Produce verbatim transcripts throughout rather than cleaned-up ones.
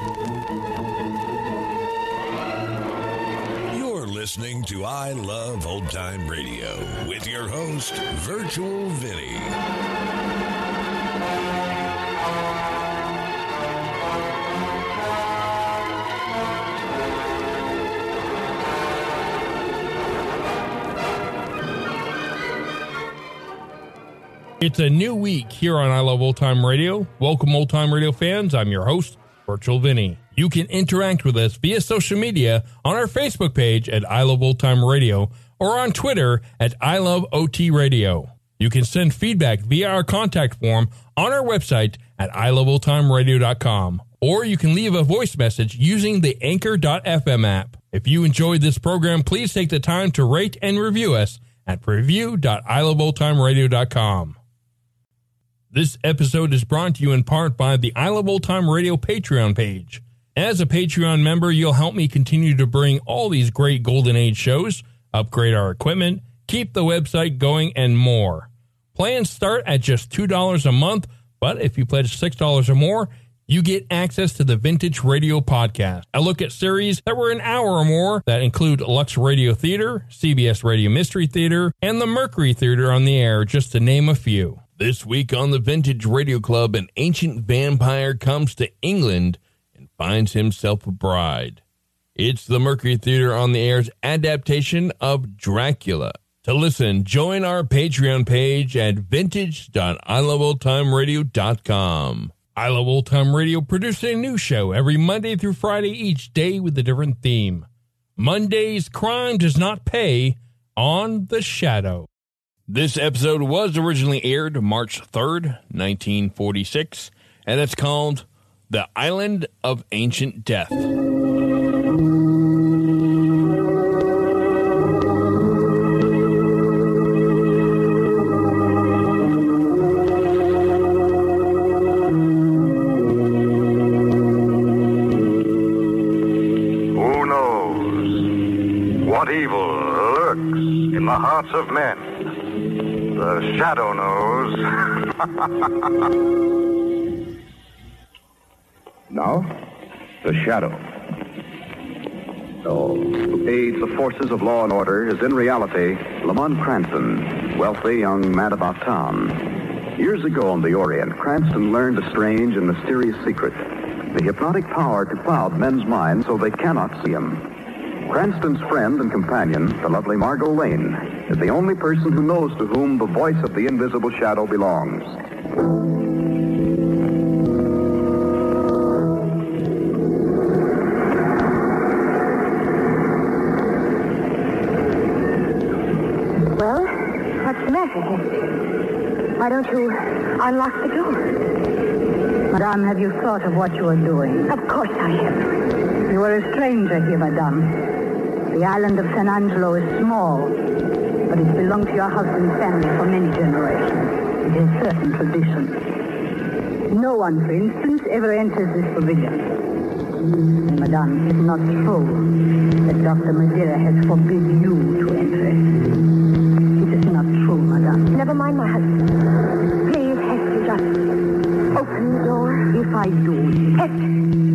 You're listening to I Love Old Time Radio with your host, Virtual Vinny. It's a new week here on I Love Old Time Radio. Welcome, Old Time Radio fans. I'm your host, Virtual Vinny. You can interact with us via social media on our Facebook page at I Love Old Time Radio or on Twitter at I Love O T Radio. You can send feedback via our contact form on our website at I love old time radio dot com, or you can leave a voice message using the anchor dot f m app. If you enjoyed this program, please take the time to rate and review us at review dot I love old time radio dot com. This episode is brought to you in part by the I Love Old Time Radio Patreon page. As a Patreon member, you'll help me continue to bring all these great Golden Age shows, upgrade our equipment, keep the website going, and more. Plans start at just two dollars a month, but if you pledge six dollars or more, you get access to the Vintage Radio Podcast. I look at series that were an hour or more that include Lux Radio Theater, C B S Radio Mystery Theater, and the Mercury Theater on the Air, just to name a few. This week on the Vintage Radio Club, an ancient vampire comes to England and finds himself a bride. It's the Mercury Theater on the Air's adaptation of Dracula. To listen, join our Patreon page at vintage dot I love old time radio dot com. I Love Old Time Radio produces a new show every Monday through Friday, each day with a different theme. Monday's Crime Does Not Pay on The Shadow. This episode was originally aired March third, nineteen forty-six, and it's called The Island of Ancient Death. Who knows what evil lurks in the hearts of men? The Shadow knows. Now, the Shadow. Oh, who aids the forces of law and order is in reality Lamont Cranston, wealthy young man about town. Years ago on the Orient, Cranston learned a strange and mysterious secret: the hypnotic power to cloud men's minds so they cannot see him. Cranston's friend and companion, the lovely Margot Lane, is the only person who knows to whom the voice of the invisible shadow belongs. Well, what's the matter, Hester? Why don't you unlock the door? Madame, have you thought of what you are doing? Of course I have. You are a stranger here, Madame. The island of San Angelo is small, but it's belonged to your husband's family for many generations. It is certain tradition. No one, for instance, ever enters this pavilion. And, Madame, it is not true that Doctor Madeira has forbidden you to enter it. It is not true, Madame. Never mind my husband. Please, Hester, just open the door. If I do, Hester.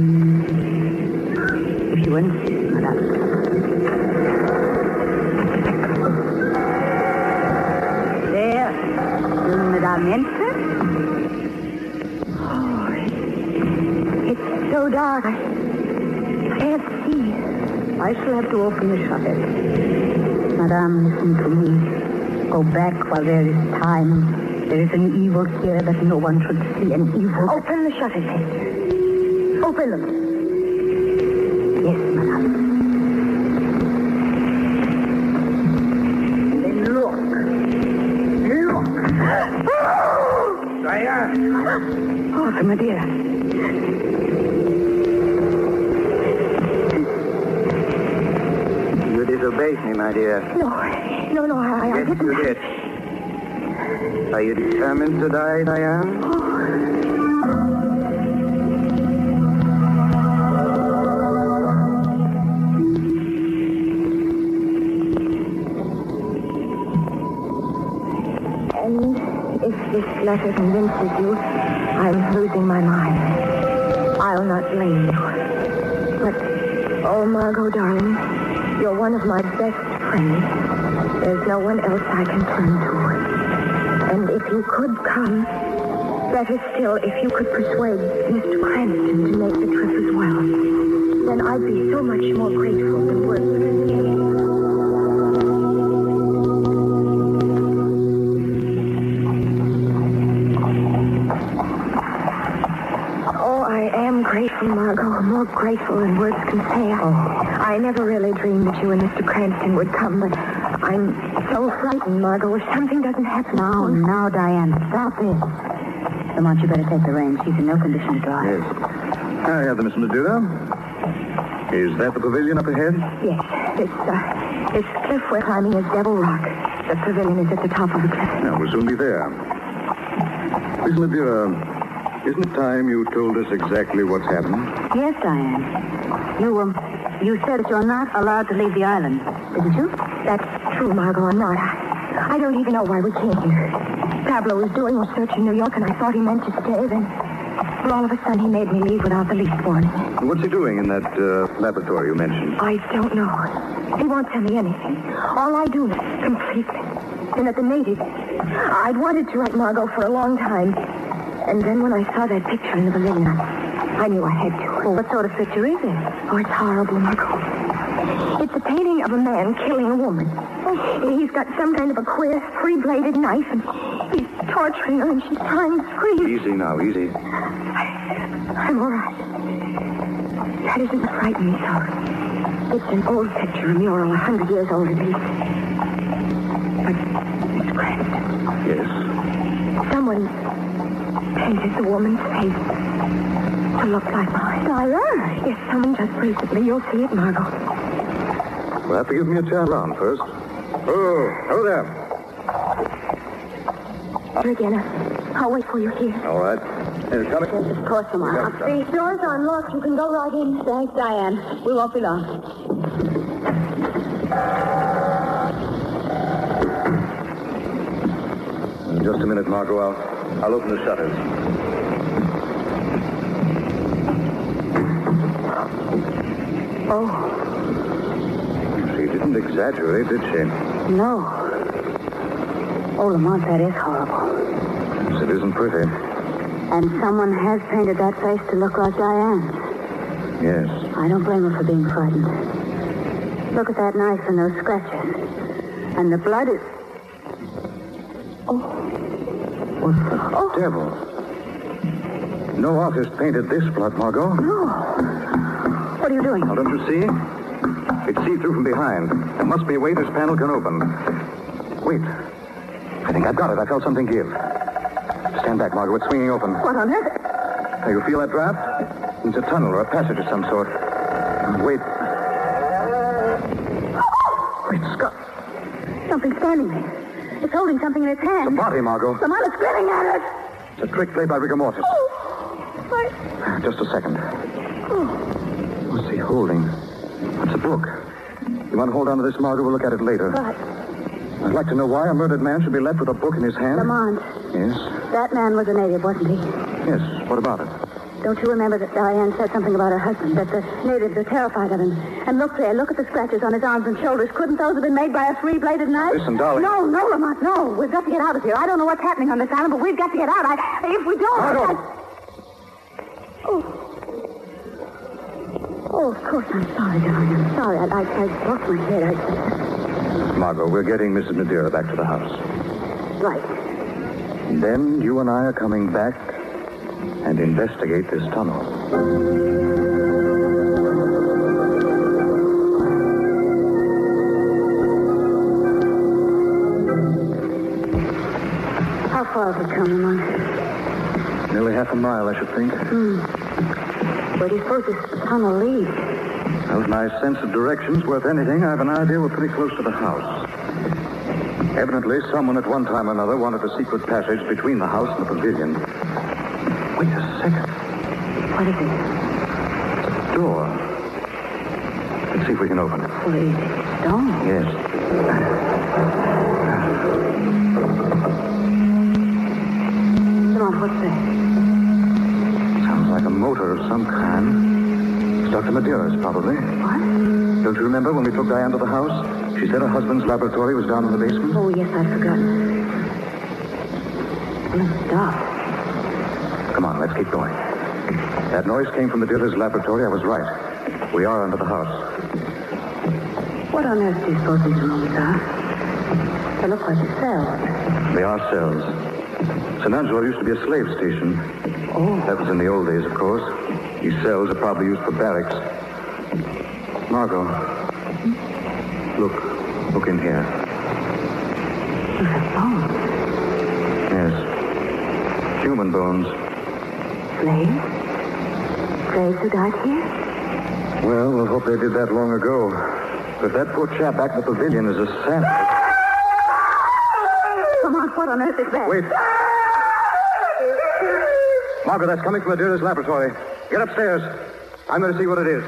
if you insist, Madame. There. Will Madame enter? Oh, it's so dark. I can't see. I shall have to open the shutter. Madame, listen to me. Go back while there is time. There is an evil here that no one should see. An evil... Open the shutters, Hester. Open them. Yes, Madame. Then look. Look. Diane! Oh, the Madeira. You disobeyed me, my dear. No, no, no, I, I Yes, didn't. you did. Are you determined to die, Diane? Oh. And if this letter convinces you, I'm losing my mind. I'll not blame you. But, oh, Margot, darling, you're one of my best friends. There's no one else I can turn to. And if you could come, better still, if you could persuade Mister Cranston to make the trip as well, then I'd be so much more grateful than words could say. Grateful, Margot, more grateful than words can say. I, Oh. I never really dreamed that you and Mister Cranston would come, but I'm so frightened, Margot, if something doesn't happen. Now, now, Diane, stop it. Lamont, you better take the reins. She's in no condition to drive. Yes. I have the Miss Madeira. Is that the pavilion up ahead? Yes, this, uh, this cliff we're climbing is Devil Rock. The pavilion is at the top of the cliff. Now, we'll soon be there. Miss Madeira, isn't it time you told us exactly what's happened? Yes, Diane. You, um, you said that you're not allowed to leave the island, didn't you? That's true, Margot. I'm not. I, I don't even know why we came here. Pablo was doing research in New York, and I thought he meant to stay. Then, well, all of a sudden, he made me leave without the least warning. What's he doing in that uh, laboratory you mentioned? I don't know. He won't tell me anything. All I do know, completely, and that the natives... I'd wanted to write Margot for a long time. And then when I saw that picture in the pavilion, I knew I had to. Well, what sort of picture is it? Oh, it's horrible, Margot. It's a painting of a man killing a woman. He's got some kind of a queer three-bladed knife, and he's torturing her, and she's trying to scream. Easy now, easy. I'm all right. That isn't what frightened me so. It's an old picture, a mural, a hundred years old at least. But, Miss Cranston. Yes? Someone painted the woman's face to look like mine. Diane? Yes, someone just recently. You'll see it, Margot. We'll have to give me a turn around first. Oh, hello there. Again, I'll wait for you here. All right. Hey, coming? Yes, of course, Lamont. The doors are unlocked. You can go right in. Thanks, Diane. We won't be long. In just a minute, Margot. I'll, I'll open the shutters. Oh, She didn't exaggerate, did she? No. Oh, Lamont, that is horrible. Yes, it isn't pretty. And someone has painted that face to look like Diane's. Yes. I don't blame her for being frightened. Look at that knife and those scratches. And the blood is... What the Oh. devil? No artist painted this blood, Margot. No. What are you doing? Now, don't you see? It's see-through from behind. There must be a way this panel can open. Wait. I think I've got it. I felt something give. Stand back, Margot. It's swinging open. What on earth? Now, you feel that draft? It's a tunnel or a passage of some sort. Wait. Great Scott. Something's standing there. It's holding something in its The hand. body, Margot. Lamont is grinning at it. It's a trick played by rigor mortis. Oh, what? Just a second. Oh. What's he holding? It's a book. You want to hold on to this, Margot? We'll look at it later. But, I'd like to know why a murdered man should be left with a book in his hand. Lamont, Yes? that man was a native, wasn't he? Yes. What about it? Don't you remember that Diane said something about her husband, that the natives are terrified of him? And look there, look at the scratches on his arms and shoulders. Couldn't those have been made by a three-bladed knife? Listen, darling. No, no, Lamont, no. We've got to get out of here. I don't know what's happening on this island, but we've got to get out. I, if we don't... Margot! I... Oh. Oh, of course, I'm sorry, darling. I'm sorry. I, I, I lost my head. I... Margot, we're getting Missus Madeira back to the house. Right. Then you and I are coming back and investigate this tunnel. How far have we come, Lamont? Nearly half a mile, I should think. Hmm. Where do you suppose this tunnel leads? Well, with my sense of direction's worth anything, I have an idea we're pretty close to the house. Evidently, someone at one time or another wanted a secret passage between the house and the pavilion. Wait a second. What is it? Door. Let's see if we can open it. What is it? Stone? Yes. Lamont, what's that? Sounds like a a motor of some kind. It's Doctor Madeira's, probably. What? Don't you remember when we took Diane to the house? She said her husband's laboratory was down in the basement. Oh, yes, I'd forgotten. Let's stop. Come on, let's keep going. That noise came from the dealer's laboratory. I was right. We are under the house. What on earth do you suppose these rooms are? They look like cells. They are cells. San Angelo used to be a slave station. Oh. That was in the old days, of course. These cells are probably used for barracks. Margot. Look. Look in here. Look at bones. Yes. Human bones. Slaves? Slaves who died here? Well, we'll hope they did that long ago. But that poor chap back in the pavilion is a savage. Come on, what on earth is that? Wait. Margaret, that's coming from the dealer's laboratory. Get upstairs. I'm going to see what it is.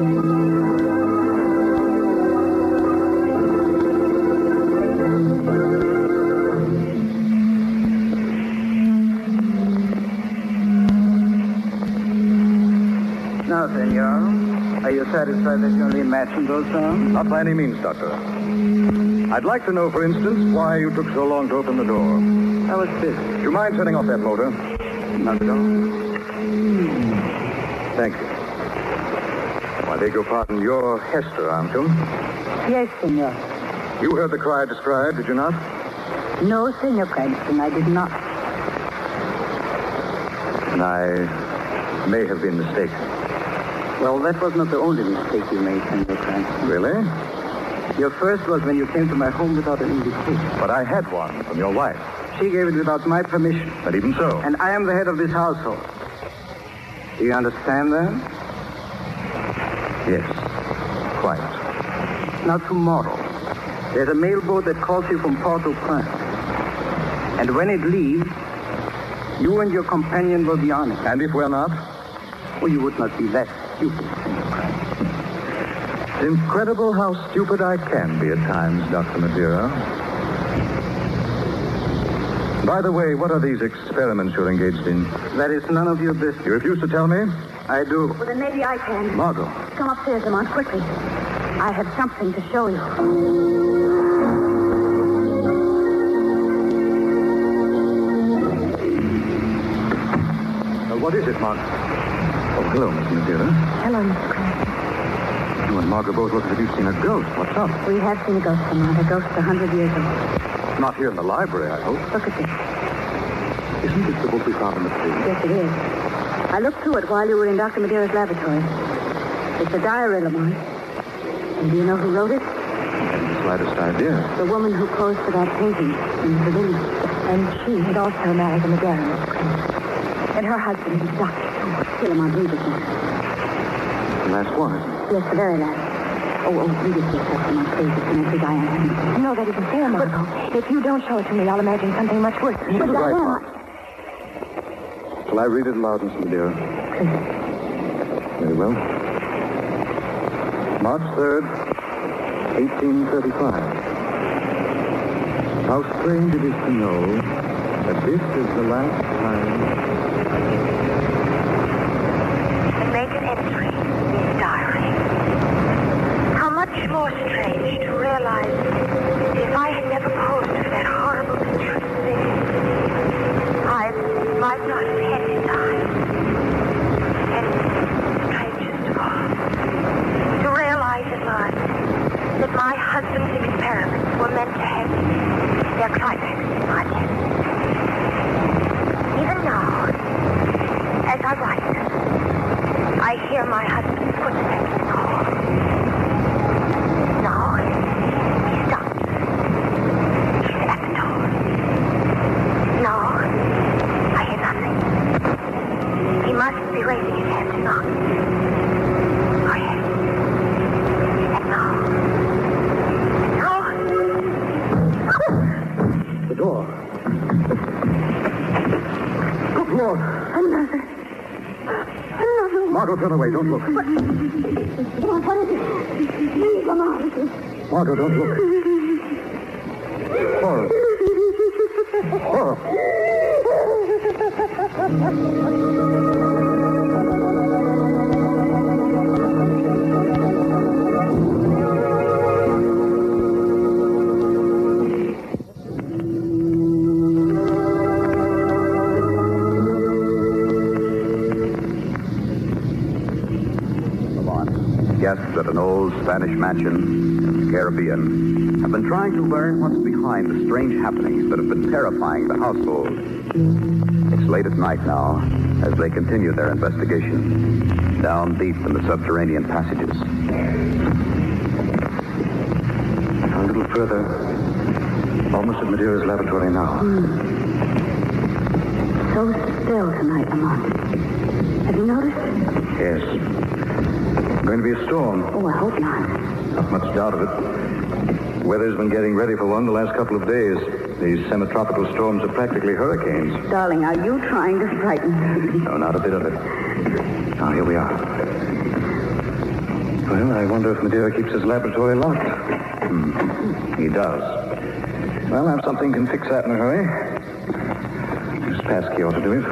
Now, senor, are you satisfied that you only imagined those sounds? Not by any means, Doctor. I'd like to know, for instance, why you took so long to open the door. I was busy. Do you mind turning off that motor? Not at all. Thank you. Well, I beg your pardon. You're Hester, aren't you? Yes, senor. You heard the cry described, did you not? No, senor Cranston, I did not. And I may have been mistaken. Well, that was not the only mistake you made, senor Cranston. Really? Your first was when you came to my home without an invitation. But I had one from your wife. She gave it without my permission. But even so. And I am the head of this household. Do you understand that? Yes. Quite. Now, tomorrow, there's a mailboat that calls you from Port-au-Prince. And when it leaves, you and your companion will be on it. And if we're not? Well, you would not be less stupid, senor Cranston. It's incredible how stupid I can be at times, Doctor Madeira. By the way, what are these experiments you're engaged in? That is none of your business. You refuse to tell me? I do. Well, then maybe I can. Margot. Come upstairs, Lamont, quickly. I have something to show you. Uh, what is it, Margot? Oh, hello, Miss Madeira. Hello, Mister Cranston. You and Margot both look as if you've seen a ghost. What's up? We have seen a ghost, Lamont. A ghost a hundred years old. Not here in the library, I hope. Look at this. Isn't this the book we found in the pavilion? Yes, it is. I looked through it while you were in Doctor Madeira's laboratory. It's a diary, Lamont. And do you know who wrote it? I haven't the slightest idea. The woman who posed for that painting in the pavilion. And she had also married a Madeira, Mister Cranston. And her husband was Doctor Stewart. Here, Lamont, read it to me. The last one, isn't it? Yes, the very last. Oh, oh, read it yourself, Lamont, please. It's an entry Diane. No, that isn't fair, Margot. If you don't show it to me, I'll imagine something much worse. You're But right, Diane- Mark. Shall I read it aloud, Miss Madeira? Very well. March third, eighteen thirty-five. How strange it is to know that this is the last time... Make an entry in his diary. How much more strange to realize that if I had never posed for that horrible picture of the I might not have had his eyes. And strangest of all, to realize in life that my husband's experiments were meant to have their climax in my life. Even now, as I write, I hear my husband's footsteps in the hall. No, he stops. He's at the door. No, I hear nothing. He must be raising his hand to knock. Oh, yes. And now. No. The door. Good Lord. Another. Another one. Margot, turn away. Don't look. What? Lamont, what is it? Please, Lamont. Margot, don't look. Horror. Horror. guests at an old Spanish mansion in the Caribbean have been trying to learn what's behind the strange happenings that have been terrifying the household. It's late at night now as they continue their investigation down deep in the subterranean passages. A little further. Almost at Madeira's laboratory now. Mm. So still tonight, Lamont. Have you noticed? Yes. Going to be a storm. Oh, I hope not. Not much doubt of it. Weather's been getting ready for one the last couple of days. These semi-tropical storms are practically hurricanes. Darling, are you trying to frighten me? No, not a bit of it. Now, here we are. Well, I wonder if Madeira keeps his laboratory locked. Hmm. He does. Well, I have something can fix that in a hurry. This passkey ought to do it.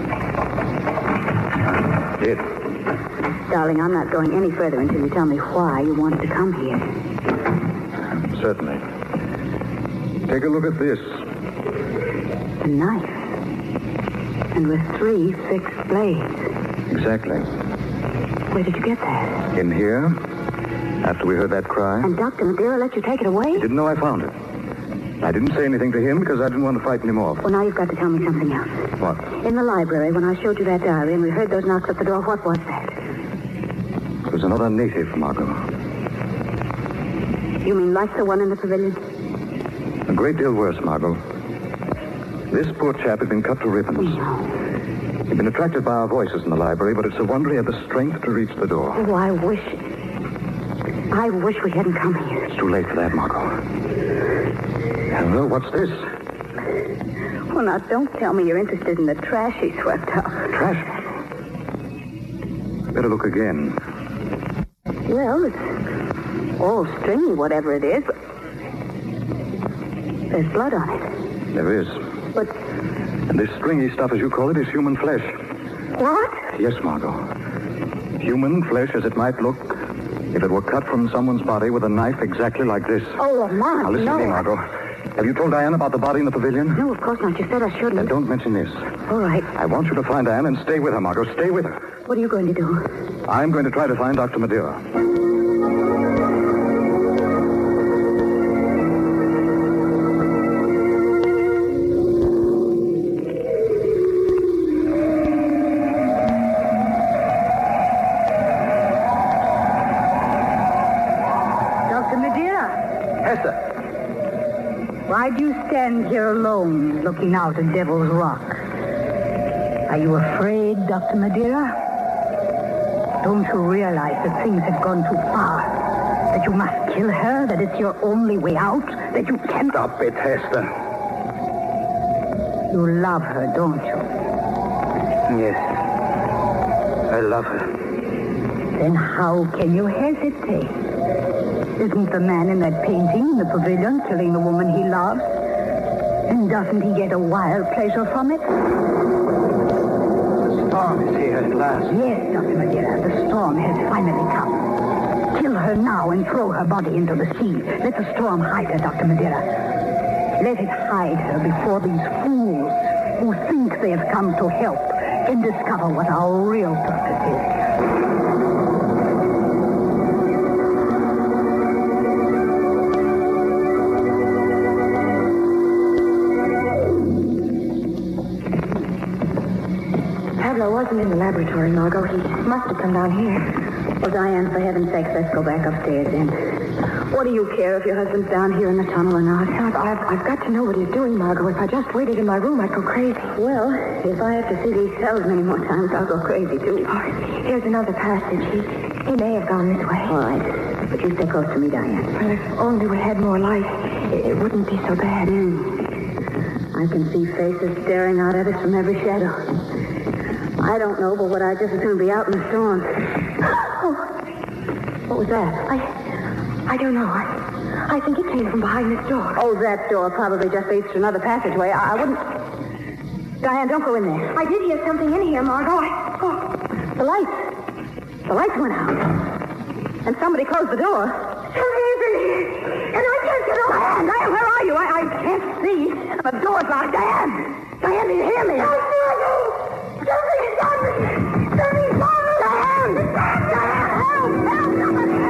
Did. Darling, I'm not going any further until you tell me why you wanted to come here. Certainly. Take a look at this. A knife. And with three fixed blades. Exactly. Where did you get that? In here, after we heard that cry. And Doctor Madeira let you take it away? He didn't know I found it. I didn't say anything to him because I didn't want to frighten him off. Well, now you've got to tell me something else. What? In the library, when I showed you that diary and we heard those knocks at the door, what was that? It was another native, Margot. You mean like the one in the pavilion? A great deal worse, Margot. This poor chap had been cut to ribbons. No. He'd been attracted by our voices in the library, but it's a wonder he had the strength to reach the door. Oh, I wish... I wish we hadn't come here. It's too late for that, Margot. Hello, what's this? Well, now, don't tell me you're interested in the trash he swept up. Trash? Better look again. Well, it's all stringy, whatever it is, but there's blood on it. There is. But... And this stringy stuff, as you call it, is human flesh. What? Yes, Margot. Human flesh as it might look if it were cut from someone's body with a knife exactly like this. Oh, Lamont, Now, listen no. to me, Margot. Have you told Diane about the body in the pavilion? No, of course not. You said I shouldn't. Then don't mention this. All right. I want you to find Diane and stay with her, Margot. Stay with her. What are you going to do? I'm going to try to find Doctor Madeira. Doctor Madeira. Hester. Why do you stand here alone, looking out at Devil's Rock? Are you afraid, Doctor Madeira? Don't you realize that things have gone too far? That you must kill her? That it's your only way out? That you can't... Stop it, Hester. You love her, don't you? Yes. I love her. Then how can you hesitate? Isn't the man in that painting in the pavilion killing the woman he loves? And doesn't he get a wild pleasure from it? The storm is here at last. Yes, Doctor Madeira, the storm has finally come. Kill her now and throw her body into the sea. Let the storm hide her, Doctor Madeira. Let it hide her before these fools who think they have come to help can discover what our real purpose is. Pablo wasn't in the laboratory, Margot. He must have come down here. Well, Diane, for heaven's sake, let's go back upstairs then. What do you care if your husband's down here in the tunnel or not? I've, I've, I've got to know what he's doing, Margot. If I just waited in my room, I'd go crazy. Well, if I have to see these cells many more times, I'll go crazy, too. Oh, here's another passage. He, he may have gone this way. All right. But you stay close to me, Diane. Well, if only we had more light, it, it wouldn't be so bad. Mm. I can see faces staring out at us from every shadow. I don't know, but what I'd just as soon be out in the storm. Oh. What was that? I... I don't know. I, I think it came from behind this door. Oh, that door probably just leads to another passageway. I, I wouldn't... Diane, don't go in there. I did hear something in here, Margot. I... Oh. The lights. The lights went out. And somebody closed the door. Somebody's in here. And I can't get away. Diane, Diane, where are you? I, I can't see. The door's locked. Diane! Diane, do you hear me? Don't do it! Somebody's got me! Somebody's got me! Diane! Diane, help! Help! Somebody!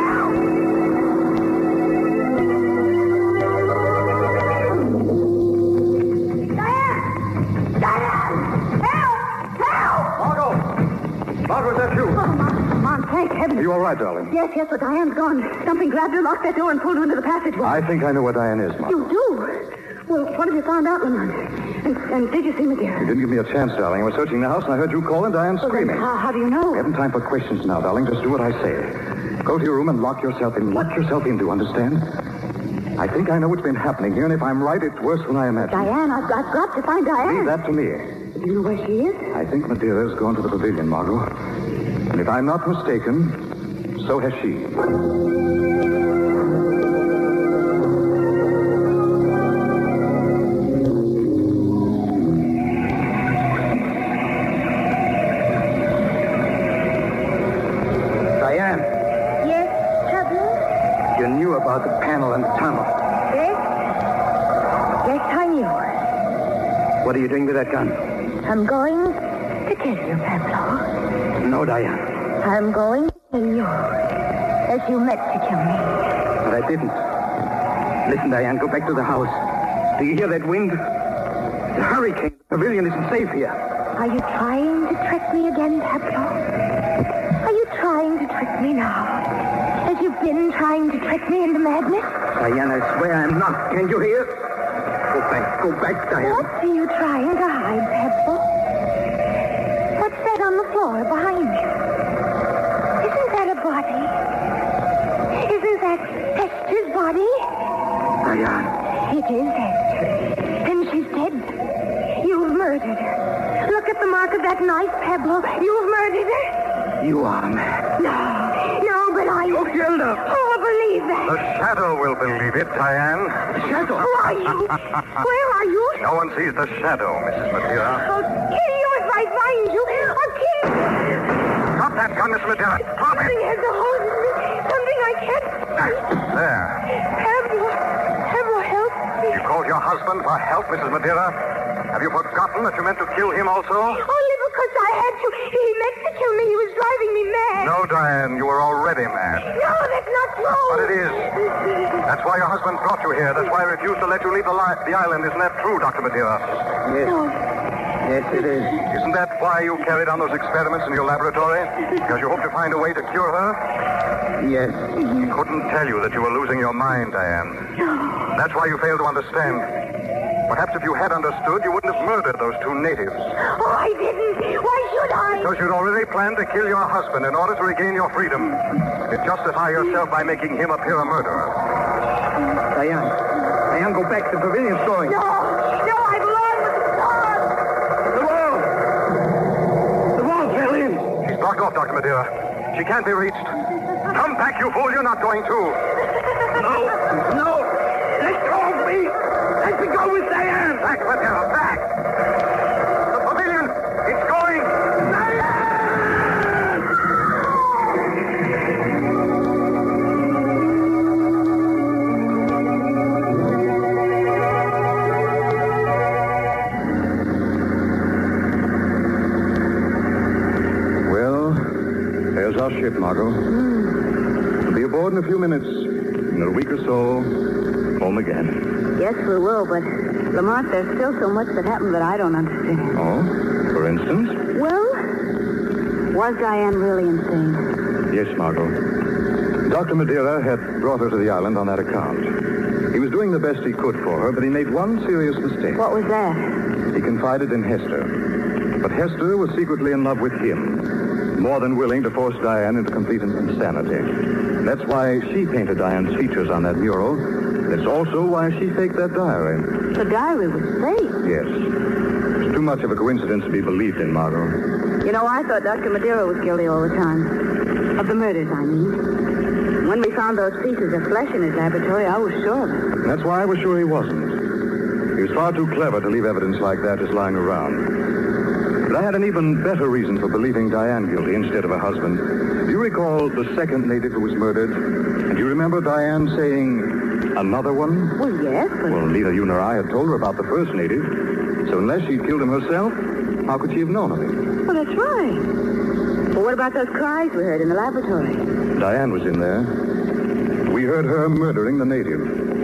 Margaret, that's you. Oh, Mom, Mom, thank heaven. Are you all right, darling? Yes, yes, but Diane's gone. Something grabbed her, locked that door, and pulled her into the passageway. I think I know where Diane is, Margaret. You do? Well, what have you found out, Lamont? And, and did you see Madeira? You didn't give me a chance, darling. I was searching the house, and I heard you call and Diane screaming. Well, how, how do you know? I haven't time for questions now, darling. Just do what I say. Go to your room and lock yourself in. Lock yourself in, do you understand? I think I know what's been happening here, and if I'm right, it's worse than I imagined. Diane, I've, I've got to find Diane. Leave that to me. Do you know where she is? I think Madeira's gone to the pavilion, Margot. And if I'm not mistaken, so has she. Diane, Yes, Pablo? you knew about the panel and tunnel. Yes? Yes, I knew. What are you doing with that gun? I'm going to kill you, Pablo. No, Diane. I'm going to kill you. As you meant to kill me. But I didn't. Listen, Diane, go back to the house. Do you hear that wind? The hurricane. The pavilion isn't safe here. Are you trying to trick me again, Pablo? Are you trying to trick me now? As you've been trying to trick me into madness? Diane, I swear I'm not. Can you hear? Go back. Go back, Diane. What are you trying to hide, Pablo? What's that on the floor behind you? Isn't that a body? Isn't that Hester's body? Diane. It is Hester. And she's dead. You've murdered her. Look at the mark of that knife, Pablo. You've murdered her. You are mad. No, no, but I... Oh, Hilda. Oh, believe that. The shadow will believe it, Diane. Shadow. Who are you? Where are you? No one sees the shadow, Missus Madeira. I'll kill you if I find you. I'll kill you. Drop that gun, Miss Madeira. Drop Something it. has a hold of me. Something I can't... There. Pablo. Pablo, help me. You called your husband for help, Missus Madeira? Have you forgotten that you meant to kill him also? Only because I had to. He meant to kill me. He was driving me mad. No, Diane, you were already mad. No, that's not true. But it is. That's why your husband brought you here. That's why I refused to let you leave the, li- the island. Isn't that true, Doctor Madeira? Yes. No. Yes, it is. Isn't that why you carried on those experiments in your laboratory? Because you hoped to find a way to cure her? Yes. He couldn't tell you that you were losing your mind, Diane. That's why you failed to understand. Perhaps if you had understood, you wouldn't have murdered those two natives. Oh, I didn't. Why should I? Because you'd already planned to kill your husband in order to regain your freedom. You'd justify yourself by making him appear a murderer. Diane. Diane, go back. The pavilion's going. No. No, I belong with the stars. The wall. The wall fell in. She's blocked off, Doctor Madeira. She can't be reached. Come back, you fool. You're not going to. No. No. Let go of me. Let me go with Diane. Back, Madeira, back. The pavilion. It's going. Well, there's our ship, Margot. We'll be aboard in a few minutes. In a week or so, home again. Yes, we will, but Lamont, there's still so much that happened that I don't understand. Oh? For instance? Well, was Diane really insane? Yes, Margot. Doctor Madeira had brought her to the island on that account. He was doing the best he could for her, but he made one serious mistake. What was that? He confided in Hester. But Hester was secretly in love with him, more than willing to force Diane into complete insanity. That's why she painted Diane's features on that mural. That's also why she faked that diary. The diary was fake. Yes. It's too much of a coincidence to be believed in, Margot. You know, I thought Doctor Madeira was guilty all the time. Of the murders, I mean. When we found those pieces of flesh in his laboratory, I was sure of it. That's why I was sure he wasn't. He was far too clever to leave evidence like that just lying around. But I had an even better reason for believing Diane guilty instead of her husband. Do you recall the second native who was murdered? And do you remember Diane saying, another one? Well, yes, but... Well, neither you nor I had told her about the first native. So unless she'd killed him herself, how could she have known of him? Well, that's right. Well, what about those cries we heard in the laboratory? Diane was in there. We heard her murdering the native.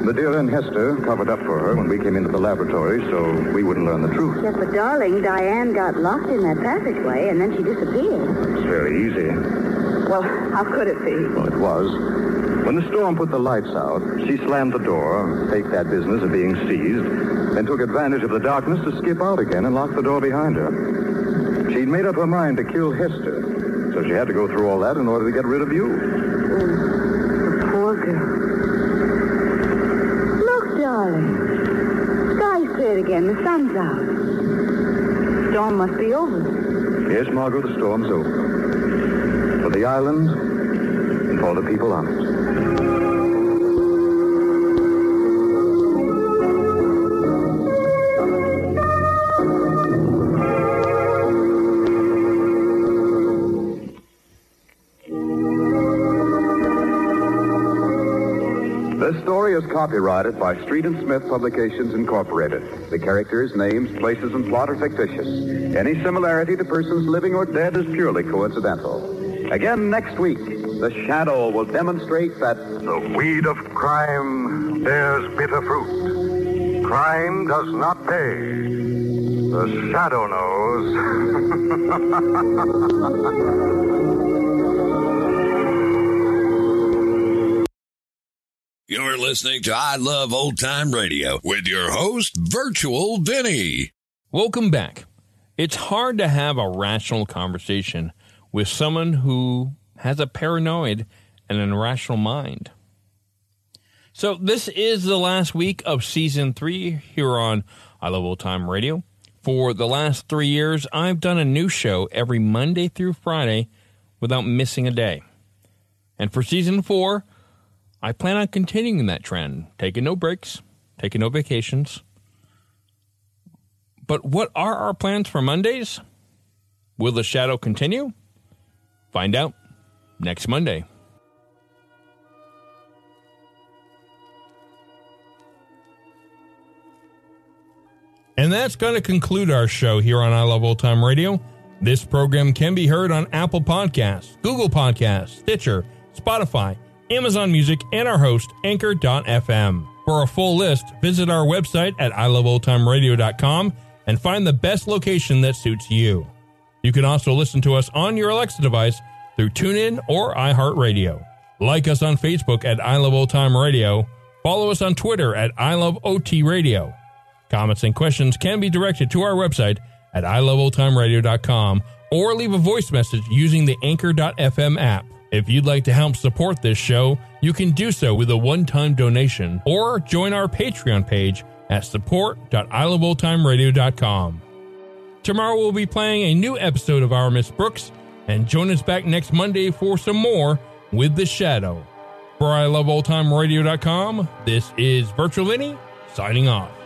The dear Aunt Hester covered up for her when we came into the laboratory so we wouldn't learn the truth. Yes, but darling, Diane got locked in that passageway and then she disappeared. It's very easy. Well, how could it be? Well, it was. When the storm put the lights out, she slammed the door, faked that business of being seized, then took advantage of the darkness to skip out again and lock the door behind her. She'd made up her mind to kill Hester, so she had to go through all that in order to get rid of you. Oh, the poor girl. Look, darling. Sky's cleared again. The sun's out. The storm must be over. Yes, Margot, the storm's over. For the island and for the people on it. This story is copyrighted by Street and Smith Publications, Incorporated. The characters, names, places, and plot are fictitious. Any similarity to persons living or dead is purely coincidental. Again next week, The Shadow will demonstrate that the weed of crime bears bitter fruit. Crime does not pay. The Shadow knows. You're listening to I Love Old Time Radio with your host, Virtual Vinny. Welcome back. It's hard to have a rational conversation with someone who has a paranoid and an irrational mind. So this is the last week of season three here on I Love Old Time Radio. For the last three years, I've done a new show every Monday through Friday without missing a day. And for season four, I plan on continuing that trend, taking no breaks, taking no vacations. But what are our plans for Mondays? Will the shadow continue? Find out next Monday. And that's going to conclude our show here on I Love Old Time Radio. This program can be heard on Apple Podcasts, Google Podcasts, Stitcher, Spotify, Amazon Music, and our host, Anchor dot f m. For a full list, visit our website at I love old time radio dot com and find the best location that suits you. You can also listen to us on your Alexa device through TuneIn or iHeartRadio. Like us on Facebook at I Love Old Time Radio. Follow us on Twitter at I Love O T Radio. Comments and questions can be directed to our website at I love old time radio dot com or leave a voice message using the Anchor dot f m app. If you'd like to help support this show, you can do so with a one-time donation or join our Patreon page at support dot I love old time radio dot com. Tomorrow we'll be playing a new episode of Our Miss Brooks, and join us back next Monday for some more with The Shadow. For I love old time radio dot com, this is Virtual Vinny signing off.